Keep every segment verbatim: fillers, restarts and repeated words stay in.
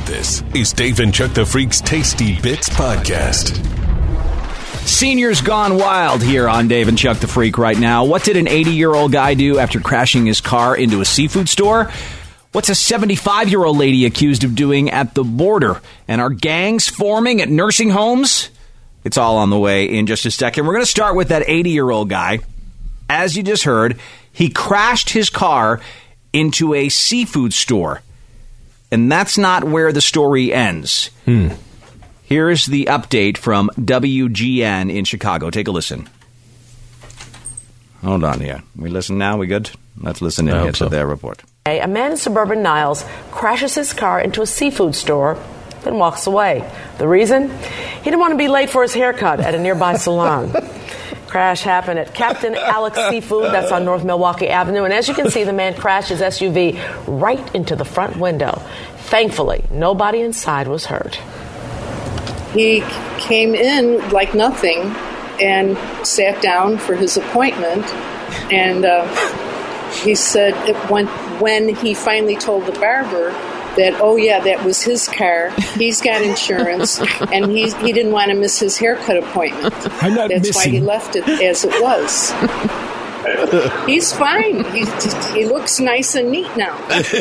This is Dave and Chuck the Freak's Tasty Bits Podcast. Seniors gone wild here on Dave and Chuck the Freak right now. What did an eighty-year-old guy do after crashing his car into a seafood store? What's a seventy-five-year-old lady accused of doing at the border? And are gangs forming at nursing homes? It's all on the way in just a second. We're going to start with that eighty-year-old guy. As you just heard, he crashed his car into a seafood store. And that's not where the story ends. Hmm. Here's the update from W G N in Chicago. Take a listen. Hold on here. We listen now? We good? Let's listen in here to so. their report. A man in suburban Niles crashes his car into a seafood store, then walks away. The reason? He didn't want to be late for his haircut at a nearby salon. Crash happened at Captain Alex Seafood. That's on North Milwaukee Avenue. And as you can see, the man crashed his S U V right into the front window. Thankfully, nobody inside was hurt. He came in like nothing and sat down for his appointment. And uh, he said it when, when he finally told the barber that, oh, yeah, that was his car, he's got insurance, and he, he didn't want to miss his haircut appointment. I'm not That's missing. why he left it as it was. He's fine. He, he looks nice and neat now.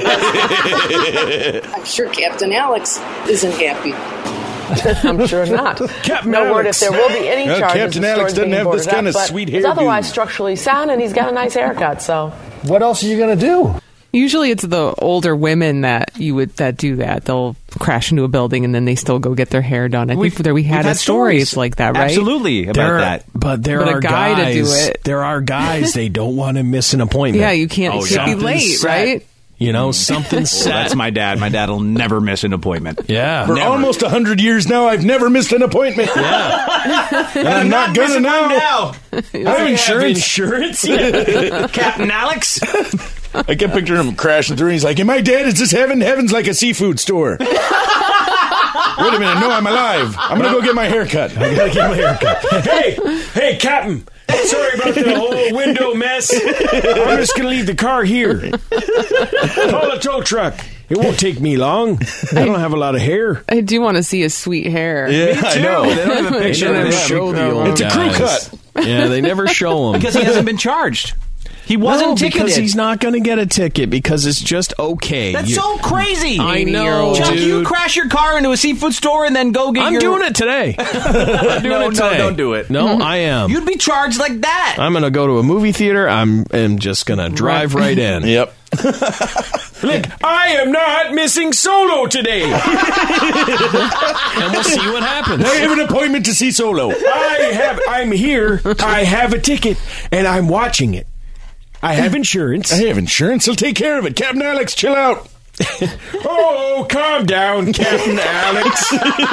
I'm sure Captain Alex isn't happy. I'm sure not. Captain no Alex. word if there will be any Well, charges. Captain The Alex store's doesn't being have this boarded kind up, of but sweet he's hairdo. otherwise structurally sound, and he's got a nice haircut. So, What else are you going to do? Usually it's the older women that you would that do that. They'll crash into a building and then they still go get their hair done. I We've- think there we had, we've had a story stories. like that, right? Absolutely about There are- that. But there But a are guy to guys. do it. There are guys. They don't want to miss an appointment. Yeah, you can't, Oh, you can't be something's late, set. right? You know, something's Well, set. that's my dad. My dad will never miss an appointment. Yeah. For Never. almost one hundred years now, I've never missed an appointment. Yeah. And I'm not going to now. now. I have insurance. Insurance? Captain Alex? I kept picturing him crashing through. He's like, am I dead? Is this heaven? Heaven's like a seafood store. Wait a minute. No, I'm alive. I'm going to go get my haircut. I gotta get my haircut. Hey, hey, Captain. Sorry about the whole window mess. I'm just gonna leave the car here. Call a tow truck. It won't take me long. I don't have a lot of hair. I do want to see his sweet hair. Yeah, I know. They don't have a They picture never of him. show the old It's a crew guys. cut. Yeah, they never show him. Because he hasn't been charged. He wasn't no, ticketed. because he's not going to get a ticket because it's just okay. That's You- so crazy. I know, Chuck, dude. you crash your car into a seafood store and then go get I'm your... doing it today. I'm doing No, it no, today. don't do it. No, I am. You'd be charged like that. I'm going to go to a movie theater. I'm am just going to drive right in. Yep. Look, I am not missing Solo today. And we'll see what happens. I have an appointment to see Solo. I have. I'm here. I have a ticket, and I'm watching it. I have insurance. I have insurance. He'll take care of it. Captain Alex, chill out. Oh, calm down, Captain Alex.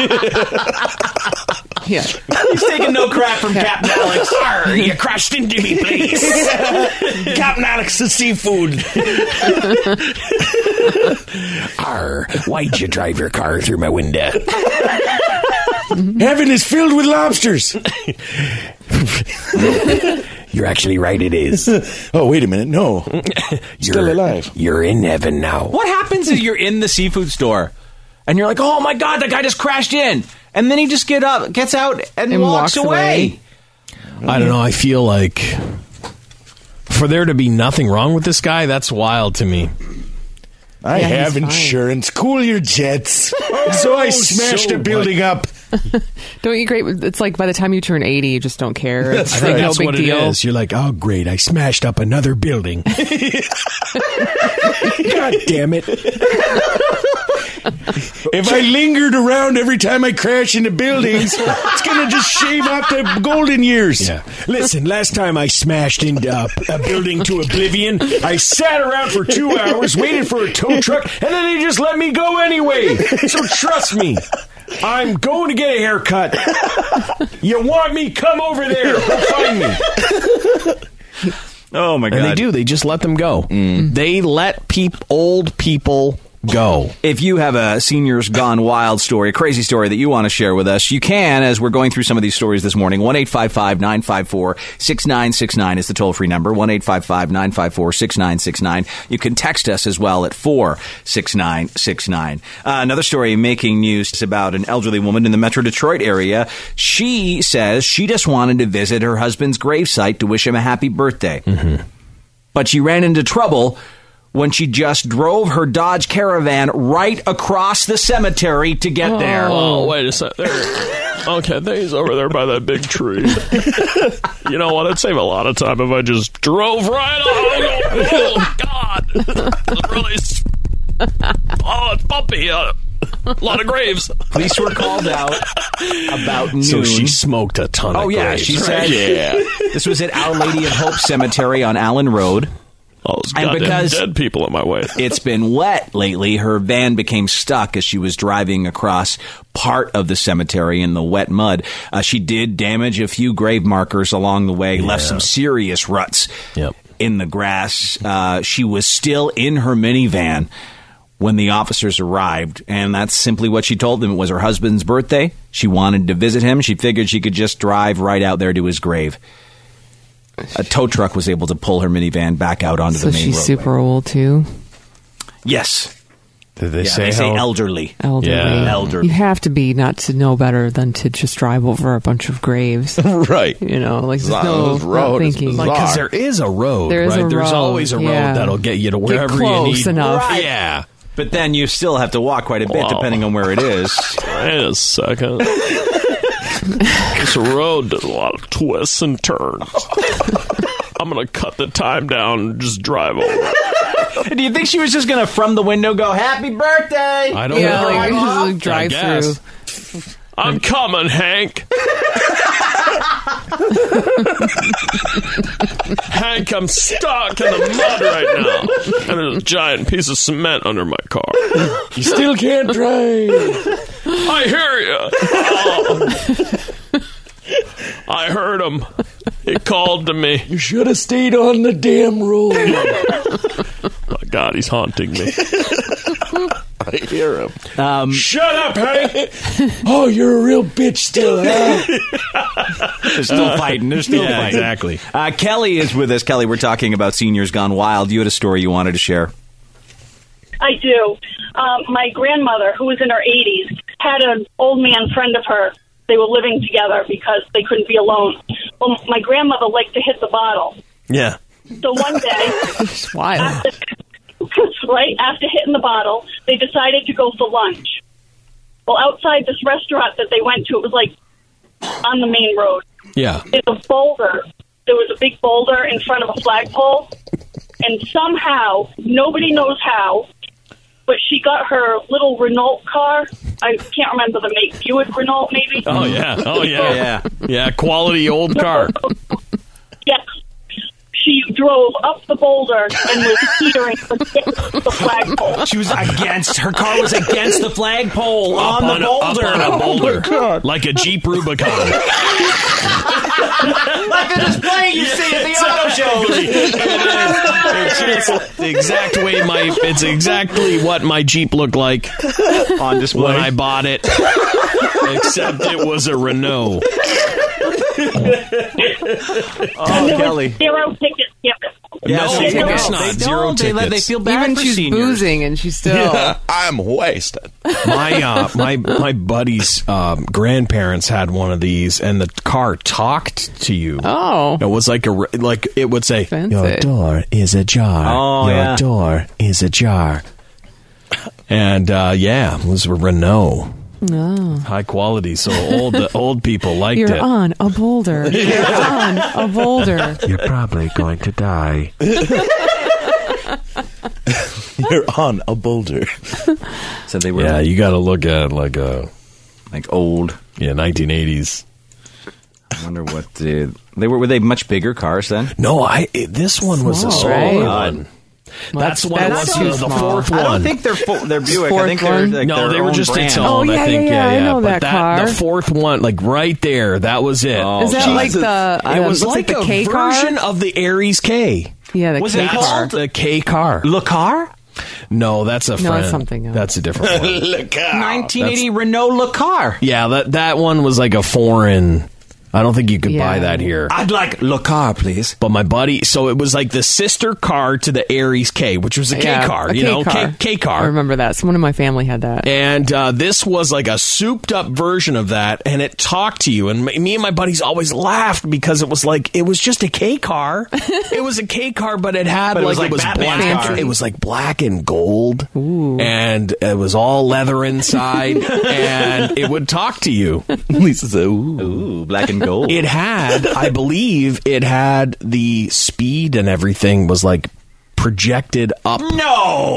Yeah. He's taking no crap from Captain Alex. Arr, you crashed into me, please. Captain Alex, the seafood. Arr, why'd you drive your car through my window? Heaven is filled with lobsters. You're actually right, it is. Oh, wait a minute. No. Still You're- alive. You're in heaven now. What happens if you're in the seafood store and you're like, oh my God, that guy just crashed in. And then he just get up, gets out and, And walks, walks away. away. I don't know. I feel like for there to be nothing wrong with this guy, that's wild to me. I Yeah, have he's fine. insurance. Cool your jets. so I smashed so a building up. Don't you great? It's like by the time you turn eighty, you just don't care. It's That's like right. no That's big what deal. it is. You're like, oh, great. I smashed up another building. God damn it. If I lingered around every time I crash into buildings, it's going to just shave off the golden years. Yeah. Listen, last time I smashed into a, a building to oblivion, I sat around for two hours, waited for a tow truck, and then they just let me go anyway. So trust me. I'm going to get a haircut. You want me? Come over there. Go find me. Oh my God. And they do. They just let them go. They let peop- old people go. If you have a Seniors Gone Wild story, a crazy story that you want to share with us, you can, as we're going through some of these stories this morning. one eight five five, nine five four, six nine six nine is the toll-free number. one eight five five, nine five four, six nine six nine. You can text us as well at four six nine six nine. Uh, another story making news is about an elderly woman in the Metro Detroit area. She says she just wanted to visit her husband's gravesite to wish him a happy birthday. Mm-hmm. But she ran into trouble when she just drove her Dodge Caravan right across the cemetery to get oh. there. Oh, wait a second. Okay, he's over there by that big tree. You know what? It'd save a lot of time if I just drove right on. Oh, God. It's really... Oh, it's bumpy. Uh, a lot of graves. Police were called out about noon. So she smoked a ton oh, of yeah, graves. she said yeah. This was at Our Lady of Hope Cemetery on Allen Road. All those And goddamn because dead people in my way. It's been wet lately, her van became stuck as she was driving across part of the cemetery in the wet mud. Uh, she did damage a few grave markers along the way, Yeah. left some serious ruts Yep. in the grass. Uh, she was still in her minivan when the officers arrived, and that's simply what she told them. It was her husband's birthday. She wanted to visit him. She figured she could just drive right out there to his grave. A tow truck was able to pull her minivan back out onto So the main she's roadway. super old, too? Yes. Did they Yeah, say they say how? elderly. Elderly. Yeah. Elderly. You have to be not to know better than to just drive over a bunch of graves. Right. You know, like there's As long no as this road not is thinking. bizarre. Like, because there is a road, There is right? a There's road, always a road yeah. that'll get you to Get wherever close you need. enough. Right. Yeah. But then you still have to walk quite a bit, Wow. depending on where it is. Wait a second. This road does a lot of twists and turns. I'm going to cut the time down and just drive over. Do you think she was just going to, from the window, go, happy birthday? I don't Yeah, know. like, just, like, drive I through. guess. I'm coming, Hank. Hank, I'm stuck in the mud right now. And there's a giant piece of cement under my car. You still can't drive. I hear you. Oh. I heard him. He called to me. You should have stayed on the damn road. My God, he's haunting me. I hear him. Um, Shut up, Hank. Oh, you're a real bitch still, huh? they're still fighting. They're still Yeah, fighting. exactly. Uh, Kelly is with us. Kelly, we're talking about Seniors Gone Wild. You had a story you wanted to share. I do. Um, my grandmother, who was in her eighties, had an old man friend of her. They were living together because they couldn't be alone. Well, my grandmother liked to hit the bottle. Yeah. So one day, It's wild. after, right after hitting the bottle, they decided to go for lunch. Well, outside this restaurant that they went to, it was like on the main road. Yeah. In a boulder, there was a big boulder in front of a flagpole, and somehow, nobody knows how, but she got her little Renault car. I can't remember the make. Buick Renault, maybe? Oh, yeah. Oh, yeah. Yeah. Yeah, quality old car. Yes. She drove up the boulder and was teetering against the flagpole. She was against, her car was against the flagpole Up on on the a- up boulder. on a boulder. Oh, Like a Jeep Rubicon. like the display you see at the auto shows. It's, it's the exact way my it's exactly what my Jeep looked like On display. when I bought it, except it was a Renault. Oh, Kelly. Zero tickets. Yep. Yeah, No, see, of they course don't. not. They Zero don't. They, let, they tickets. feel bad Even for she's seniors. boozing and she's still. I'm wasted. My uh, my my buddy's um, grandparents had one of these, and the car talked to you. Oh. It was like a re- like it would say, Fancy. "Your door is ajar. Oh, Your yeah. door is ajar." And uh, yeah, it was a Renault, No. high quality. So old old people liked You're it. on a boulder. You're on a boulder. You're probably going to die. You're on a boulder. So they were Yeah, like, you got to look at like a like old. yeah nineteen eighties. I wonder what the, they were. Were they much bigger cars then? No, I it, this one was a Small, smaller right? one. Well, That's what it that's was. too The small. fourth I don't one. think they're full, they're Buick. I Fourth think they're one? like No, their they were own just brand. its own. Oh, yeah, I think. yeah, Yeah, yeah, I yeah. know But that car. the fourth one, like right there, that was it. Oh, Is that like the? Uh, it was looks like, the a K car. version of the Aries K. Yeah, the Was K it car. called The K car. Le Car? No, that's a No, friend. it's something else. That's a different one. Look out. nineteen eighty Renault Le Car. Yeah, that that one was like a foreign. I don't think you could Yeah. buy that here. I'd like Le Car, please. But my buddy, so it was like the sister car to the Aries K, which was a K Yeah, car, a you K know, car. K, K I car. remember that. Someone in my family had that. And uh, this was like a souped up version of that, and it talked to you. And m- me and my buddies always laughed because it was like it was just a K car. It was a K car, but it had But it like was like it was Batman's black. car. It was like black and gold, and it was all leather inside, and it would talk to you. Lisa said, ooh. Ooh, black and gold. It had, I believe, it had the speed and everything was like projected up No!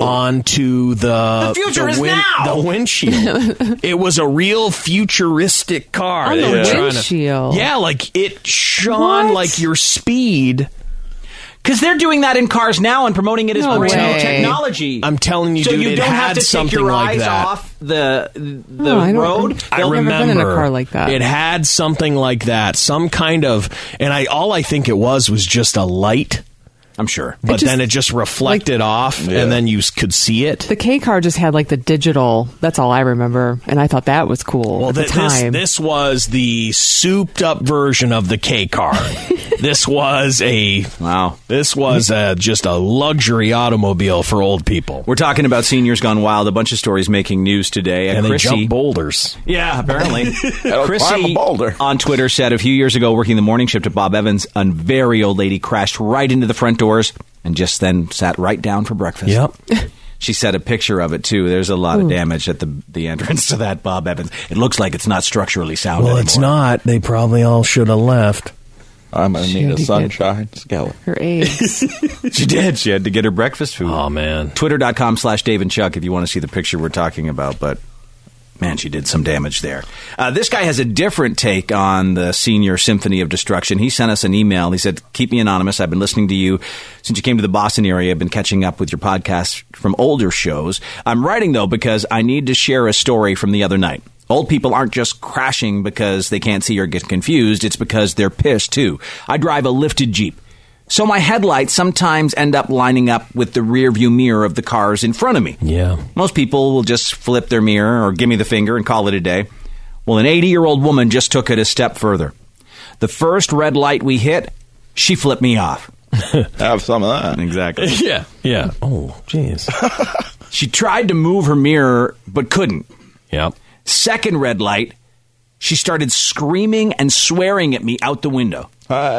onto the The future is now! the windshield. It was a real futuristic car. On They the were trying to- windshield. yeah, like it shone What? like your speed. Because they're doing that in cars now and promoting it as No brand new way. technology. I'm telling you, so dude, you it don't had have to take something your like eyes that. off the the No, I don't- road. I I've never remember been in a car like that. It had something like that, some kind of, and I all I think it was was just a light. I'm sure. But just- then it just reflected off, Yeah. and then you s- could see it. The K car just had like the digital. That's all I remember, and I thought that was cool Well, at the th- this time. this was the souped up version of the K car. This was a Wow. This was a, just a luxury automobile for old people, We're talking about Seniors Gone Wild. A bunch of stories making news today. and they Chrissy, jump boulders. Yeah, apparently. climb Chrissy a boulder. on Twitter said a few years ago, working the morning shift at Bob Evans, a very old lady crashed right into the front doors and just then sat right down for breakfast. Yep. She set a picture of it, too. There's a lot of damage at the the entrance to that Bob Evans. It looks like it's not structurally sound Well, anymore. it's not. They probably all should have left. I'm going to She need had a to get- sunshine skeleton. Her eggs. She did. She had to get her breakfast food. Oh man. Twitter.com slash Dave and Chuck if you want to see the picture we're talking about. But, man, she did some damage there. Uh, this guy has a different take on the Senior Symphony of Destruction. He sent us an email. He said, keep me anonymous. I've been listening to you since you came to the Boston area. I've been catching up with your podcast from older shows. I'm writing, though, because I need to share a story from the other night. Old people aren't just crashing because they can't see or get confused. It's because they're pissed, too. I drive a lifted Jeep. So my headlights sometimes end up lining up with the rear view mirror of the cars in front of me. Yeah. Most people will just flip their mirror or give me the finger and call it a day. Well, an eighty-year-old woman just took it a step further. The first red light we hit, she flipped me off. Have some of that. Exactly. Yeah. Yeah. Oh, jeez. She tried to move her mirror, but couldn't. Yep. Second red light, she started screaming and swearing at me out the window.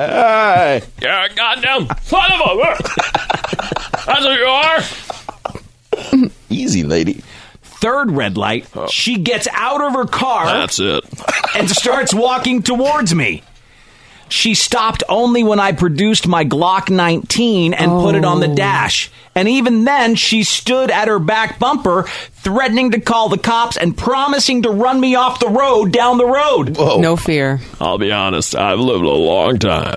Hey, Yeah, goddamn son of a... That's what you are? easy, lady. Third red light, she gets out of her car That's it. and starts walking towards me. She stopped only when I produced my Glock nineteen and put it on the dash. And even then, she stood at her back bumper, threatening to call the cops and promising to run me off the road down the road. No fear. I'll be honest, I've lived a long time.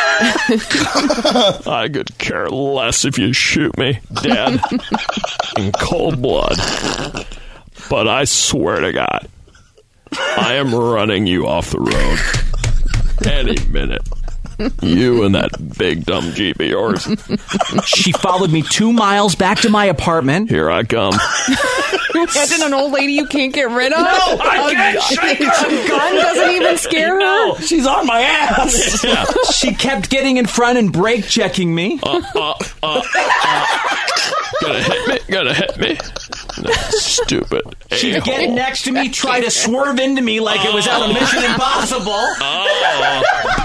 I could care less if you shoot me dead in cold blood. But I swear to God, I am running you off the road any minute. You and that big dumb Jeep of yours. She followed me two miles back to my apartment. Here I come. Imagine an old lady you can't get rid of. No, I can't shake her. A gun doesn't even scare her. She's on my ass. Yeah. She kept getting in front and brake checking me. Uh, uh, uh, uh. Gonna hit me? Gonna hit me? No, stupid. She'd a-hole. get next to me, try to swerve into me like it was out of Mission Impossible. Oh.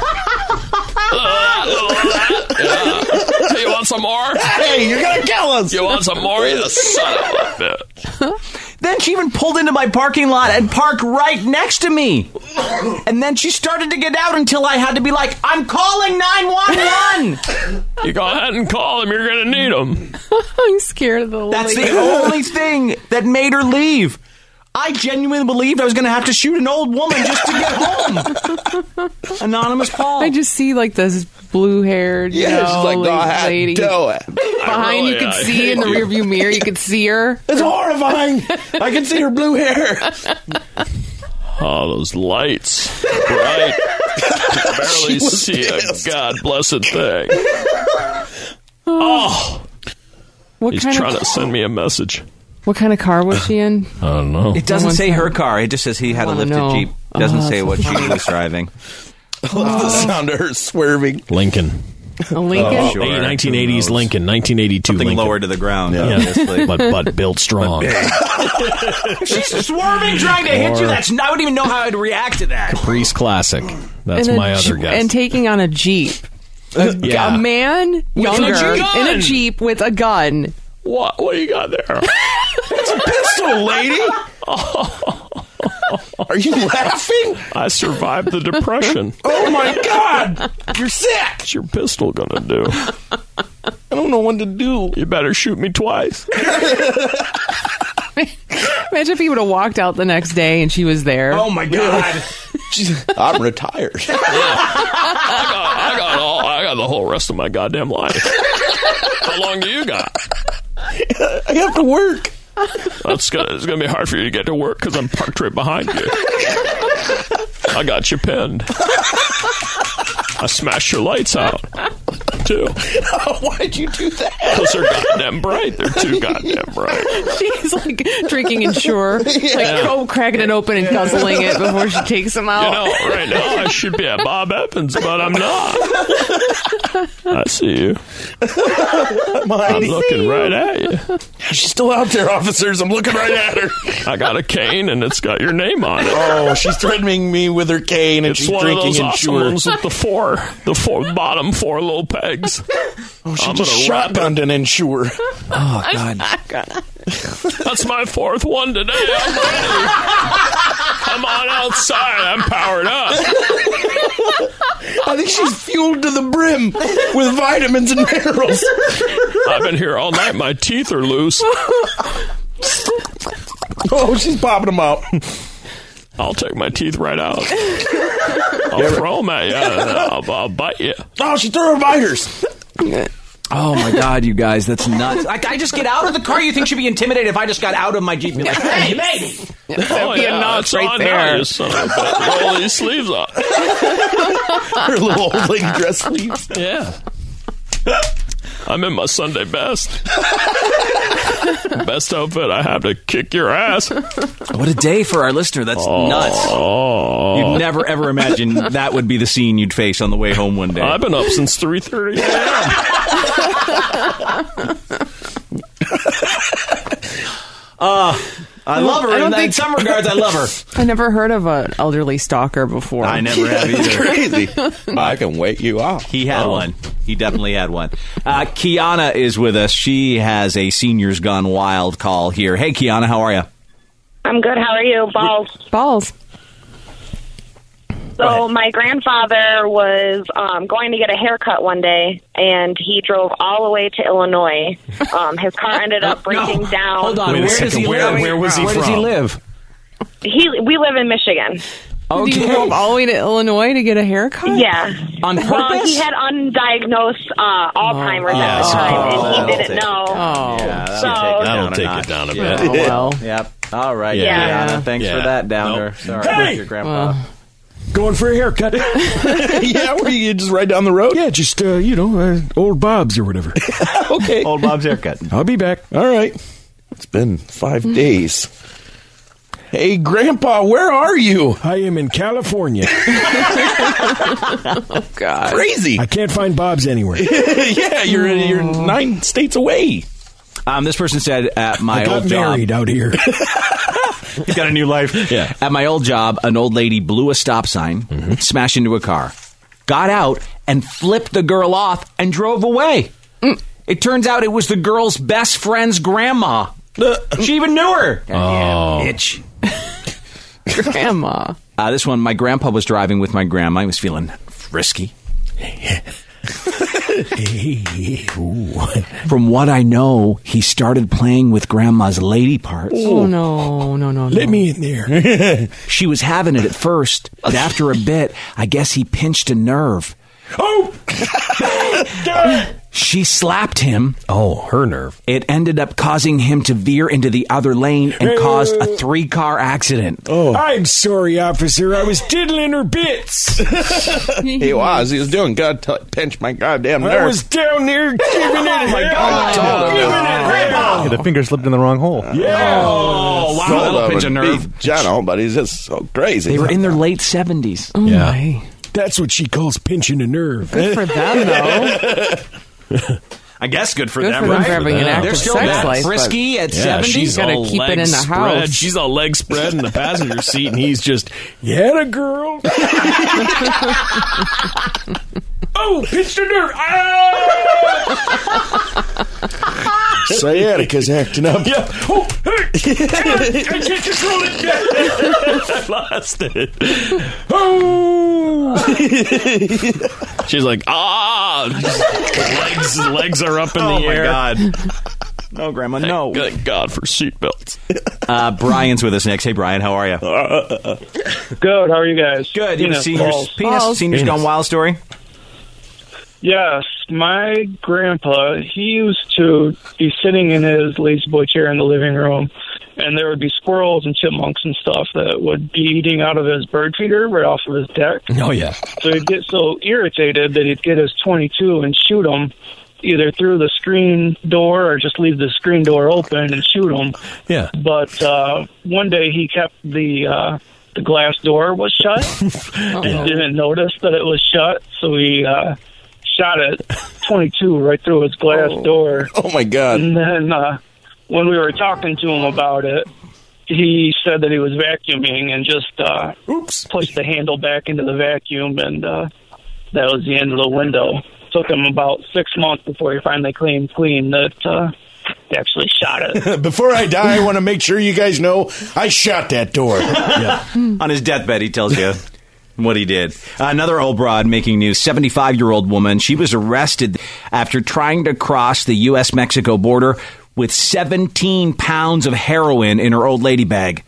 Yeah. Hey, you want some more? Hey, you're going to kill us. You want some more? You son of a bitch. Then she even pulled into my parking lot and parked right next to me. And then she started to get out until I had to be like, I'm calling nine one one. You go ahead and call him. You're going to need him. I'm scared of the old That's lady. the only thing that made her leave. I genuinely believed I was going to have to shoot an old woman just to get home. Anonymous Paul. I just see like this blue-haired, you Yeah, know, she's like, no, I had lady to do it. behind. really- you could I see hate in the you. rearview mirror. You could see her. It's horrifying. I can see her blue hair. Oh, those lights. Bright. You can barely was see pissed. a God blessed thing. Oh. What He's kind trying of, to send me a message. What kind of car was she in? I don't know. It doesn't say her car. It just says he had a wanna lifted know. Jeep. It doesn't Oh, say that's what so she funny. was driving. I love the sound of her swerving. Lincoln. A Lincoln? Oh, sure. nineteen eighties Who knows? Lincoln. nineteen eighty-two Something Lincoln. lower to the ground, Yeah. obviously. but, but built strong. She's swerving, trying to hit you. That's I wouldn't even know how I'd react to that. Caprice Classic. That's And a my Jeep- other guess. And taking on a Jeep. A, Yeah. a man younger gun. in a Jeep with a gun. What? What do you got there? It's a pistol, lady. Are you laughing? I survived the depression. Oh my God! You're sick. What's your pistol gonna do? I don't know what to do. You better shoot me twice. Imagine if he would have walked out the next day and she was there. Oh my God! She's, I'm retired. I got, I got all. I got the whole rest of my goddamn life. How long do you got? I have to work. That's gonna. It's gonna be hard for you to get to work because I'm parked right behind you. I got you pinned. I smashed your lights out too. Why'd you do that? Because they're goddamn bright. They're too goddamn bright. She's like drinking Ensure, like oh, cracking it open and guzzling it before she takes him out. You know, right now I should be at Bob Evans, but I'm not. I see you. I'm looking right at you. She's still out there, officers. I'm looking right at her. I got a cane and it's got your name on it. Oh, she's threatening me with her cane, and It's she's one of drinking those awesome Ensure. ones with the four, the four bottom four little pegs. Oh, she I'm just gonna wrap shotgunned an Ensure. Oh God! That's my fourth one today. I'm ready. Come on outside. I'm powered up. I think she's fueled to the brim with vitamins and minerals. I've been here all night. My teeth are loose. Oh, she's popping them out. I'll take my teeth right out. I'll throw them at you. I'll, I'll bite you. Oh, she threw her viters. Oh my God, you guys, that's nuts! Like, I just get out of the car. You think she'd be intimidated if I just got out of my Jeep and be like, "Hey, lady!" Oh, be a yeah, notch it's right on there. now, you son of a bitch. Roll these sleeves up. Her little old lady dress sleeves. Yeah. I'm in my Sunday best. Best outfit I have to kick your ass. What a day for our listener. That's nuts. Oh. You'd never ever imagine that would be the scene you'd face on the way home one day. I've been up since three thirty a.m. Uh, I love her. I In, don't that- in think- some regards, I love her. I never heard of an elderly stalker before. I never have either. Crazy. I can wait you out. He had one. He definitely had one. Uh, Kiana is with us. She has a Seniors Gone Wild call here. Hey, Kiana, how are you? I'm good. How are you? Balls. Balls. So my grandfather was um, going to get a haircut one day, and he drove all the way to Illinois. Um, his car ended up breaking No. down. Hold on. Wait a Where does second. he Where- live? where was he Where does he from? live? He, we live in Michigan. You drove all the way to Illinois to get a haircut? Yeah. On purpose? Well, he had undiagnosed uh, Alzheimer's Yeah, at the time, oh, and he that'll didn't take- know. Oh. Yeah, that'll So- take it That'll down a take notch. it down a Yeah. bit. Oh, well. Yep. All right, Yeah. Kiana. Thanks Yeah. for that, Downer. Nope. Sorry Hey! about your grandpa. Going for a haircut. Yeah, where you just right down the road? Yeah, just, uh, you know, uh, old Bob's or whatever. Okay. Old Bob's haircut. I'll be back. All right. It's been five days. Hey, Grandpa, where are you? I am in California. Oh, God. Crazy. I can't find Bob's anywhere. Yeah, you're you're nine states away. Um, this person said at my I got old job. married out here. You got a new life. Yeah. At my old job, an old lady blew a stop sign, smashed into a car, got out, and flipped the girl off and drove away. It turns out it was the girl's best friend's grandma. She even knew her. Oh. Bitch. Grandma. Uh, this one, my grandpa was driving with my grandma. He was feeling frisky. From what I know, he started playing with grandma's lady parts. Oh, no, no, no, no. Let me in there. She was having it at first, but after a bit, I guess he pinched a nerve. Oh! She slapped him. Oh, her nerve. It ended up causing him to veer into the other lane and caused a three-car accident. Oh, I'm sorry, officer. I was diddling her bits. He was. He was doing good to pinch my goddamn nerve. I was down there giving it Oh, my hell. God. Giving it hell. Yeah, the finger slipped in the wrong hole. Yeah. Oh, wow. Told That'll him pinch a and nerve. beat Jono, but he's just so crazy. They were in their late seventies. Oh, Yeah. my. That's what she calls pinching a nerve. Good for them, though. I guess good for Good them, for them right? for having an active They're still sex that life, frisky at Yeah, seventy. she's gotta all keep it leg in the spread. house. She's all leg spread in the passenger seat, and he's just, Yeah, a girl. Oh, pinched a nerve. Ah! Sciatica's acting up. Yeah. Oh, hey. I can't control it. I lost it. Oh. She's like, ah! legs, legs are up in Oh, the my air. God. No, Grandma, no. Thank God for seatbelts. Uh, Brian's with us next. Hey, Brian, how are you? Good. How are you guys? Good. You have a Penis seniors, balls. penis, seniors Penis. Gone Wild story? Yes, my grandpa, he used to be sitting in his lazy boy chair in the living room, and there would be squirrels and chipmunks and stuff that would be eating out of his bird feeder right off of his deck. oh, yeah. So he'd get so irritated that he'd get his twenty-two and shoot them either through the screen door or just leave the screen door open and shoot them. Yeah. But uh, one day he kept the uh, the glass door was shut and didn't notice that it was shut, so he uh, shot it twenty-two right through his glass door. Oh, my God. And then uh, when we were talking to him about it, he said that he was vacuuming and just uh, Oops. pushed the handle back into the vacuum, and uh, that was the end of the window. Took him about six months before he finally claimed clean that uh, he actually shot it. Before I die, I want to make sure you guys know I shot that door. Yeah. On his deathbed, he tells you what he did. Another old broad making news. seventy-five-year-old woman. She was arrested after trying to cross the U S Mexico border with seventeen pounds of heroin in her old lady bag.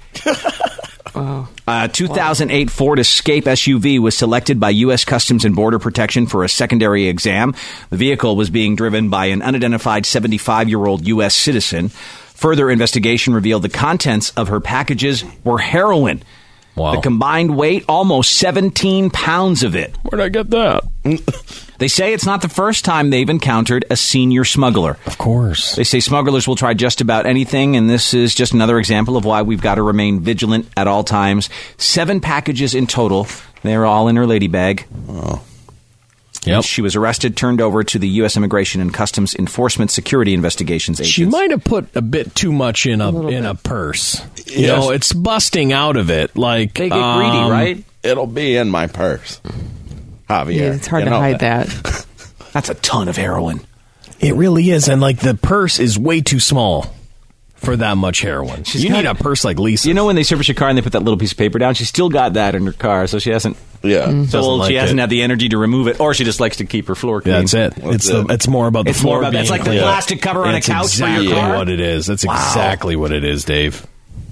Wow. A two thousand eight Ford Escape S U V was selected by U S Customs and Border Protection for a secondary exam. The vehicle was being driven by an unidentified seventy-five-year-old U S citizen. Further investigation revealed the contents of her packages were heroin. Wow. The combined weight, almost seventeen pounds of it. Where'd I get that? They say it's not the first time they've encountered a senior smuggler. Of course. They say smugglers will try just about anything, and this is just another example of why we've got to remain vigilant at all times. Seven packages in total. They're all in her lady bag. Oh. Yep. She was arrested, turned over to the U S Immigration and Customs Enforcement Security Investigations Agency. She might have put a bit too much in a, A in bit. a purse. You Yes. know, it's busting out of it. Like They get um, greedy, right? It'll be in my purse. Javier. Yeah, it's hard you to know hide that. that. That's a ton of heroin. It really is, and like the purse is way too small for that much heroin. you got- need a purse like Lisa. You know when they service your car and they put that little piece of paper down? She's still got that in her car, so she hasn't. Yeah. So Doesn't like she hasn't it. had the energy to remove it, or she just likes to keep her floor clean. That's it. It's the, it's more about the It's more floor about- being it's like the clean. plastic cover on a That's couch for your exactly car? what it is. That's Wow. exactly what it is, Dave.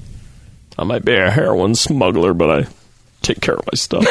I might be a heroin smuggler, but I take care of my stuff.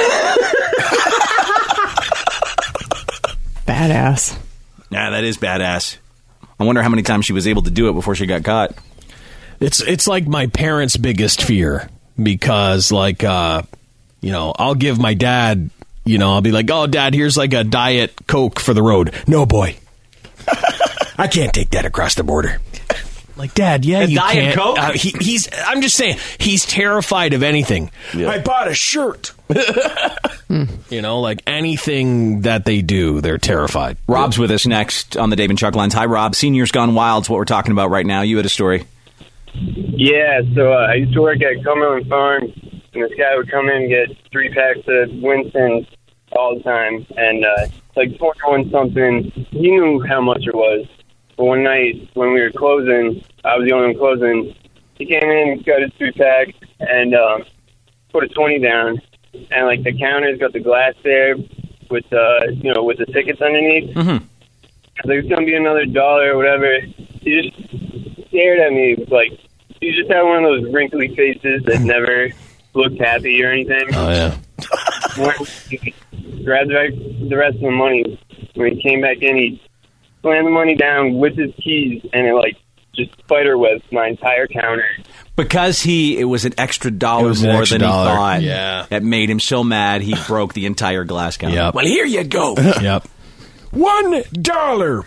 Badass. Yeah, that is badass. I wonder how many times she was able to do it before she got caught. It's it's like my parents' biggest fear because, like, uh, you know, I'll give my dad, you know, I'll be like, oh, Dad, here's like a Diet Coke for the road. No, boy. I can't take that across the border. Like, Dad, yeah, A you Diet can't. Coke? Uh, he, he's. I'm just saying, he's terrified of anything. I bought a shirt. You know, like anything that they do, they're terrified. Rob's with us next on the Dave and Chuck lines. Hi, Rob. Seniors Gone Wild's what we're talking about right now. You had a story. Yeah, so uh, I used to work at Cumberland Farms, and this guy would come in and get three packs of Winston's all the time, and uh, like twenty-one something, he knew how much it was. But one night when we were closing, I was the only one closing, he came in, got his two pack, and um, put a twenty down, and like the counter's got the glass there with, uh, you know, with the tickets underneath. Mm-hmm. Like, it's going to be another dollar or whatever. He just stared at me like, he just had one of those wrinkly faces that never looked happy or anything. Oh, yeah. When he grabbed the rest the rest of the money. When he came back in, he slammed the money down with his keys, and it like just spider webbed my entire counter. Because he, it was an extra dollar was an more extra than dollar. he thought. Yeah. That made him so mad he broke the entire glass counter. Yep. Well, here you go. Yep. One dollar.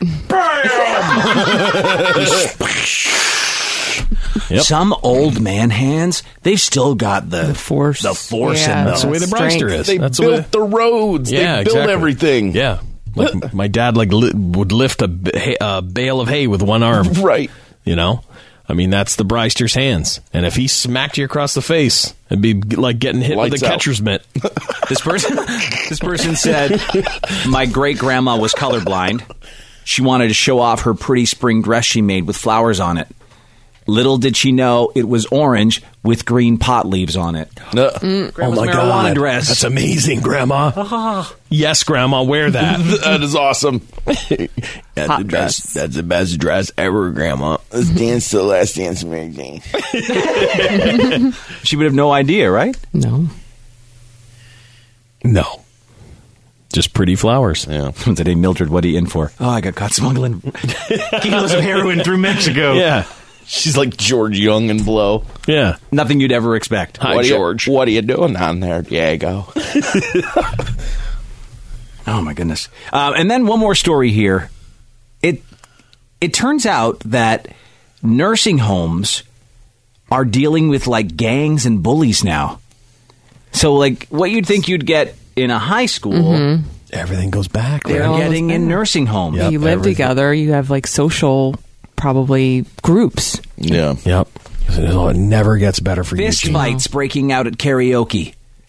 Bam! Yep. Some old man hands, they've still got the, The force. the force Yeah, in them. That's the way the Strength. Brewster is. They That's built the way, the roads. yeah, they built exactly. everything. Yeah. Like my dad like li- would lift a, b- hay- a bale of hay with one arm. Right. You know? I mean, that's the Bryster's hands. And if he smacked you across the face, it'd be like getting hit Lights with a out. catcher's mitt. This person, this person said, my great grandma was colorblind. She wanted to show off her pretty spring dress she made with flowers on it. Little did she know it was orange with green pot leaves on it. No. Oh Grandma's my marijuana God. dress. That's amazing, Grandma. Yes, Grandma, wear that. That is awesome. That's Hot the dress. best. That's the best dress ever, Grandma. Let's dance to the last dance of Mary Jane. She would have no idea, right? No. No. Just pretty flowers. Yeah. Today, Mildred, what are you in for? Oh, I got caught smuggling kilos of heroin through Mexico. Yeah. She's like George Young and Blow. Yeah. Nothing you'd ever expect. Hi, what George. Are you, what are you doing down there, Diego? Oh my goodness! Um, and then one more story here. It it turns out that nursing homes are dealing with like gangs and bullies now. So like what you'd think you'd get in a high school, Mm-hmm. Everything goes back. they're right? getting in nursing homes. Yep, you live everything. together. You have like social, probably groups. Yeah. Yep. It never gets better for you. Fist Gene. fights breaking out at karaoke.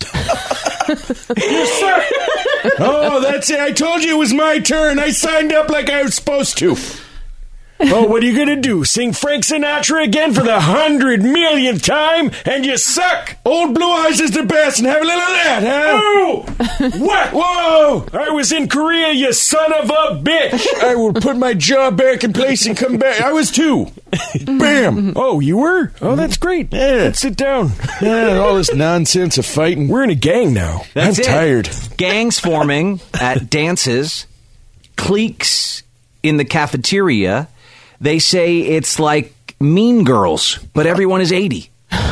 Oh, that's it. I told you it was my turn. I signed up like I was supposed to. Oh, what are you going to do? Sing Frank Sinatra again for the hundred millionth time? And you suck. Old Blue Eyes is the best, and have a little of that, huh? Oh! What? Whoa! I was in Korea, you son of a bitch. I will put my jaw back in place and come back. I was too. Bam. Oh, you were? Oh, that's great. Yeah. Let's sit down. Yeah, all this nonsense of fighting. We're in a gang now. That's I'm it. tired. Gangs forming at dances, cliques in the cafeteria. They say it's like Mean Girls, but everyone is eighty.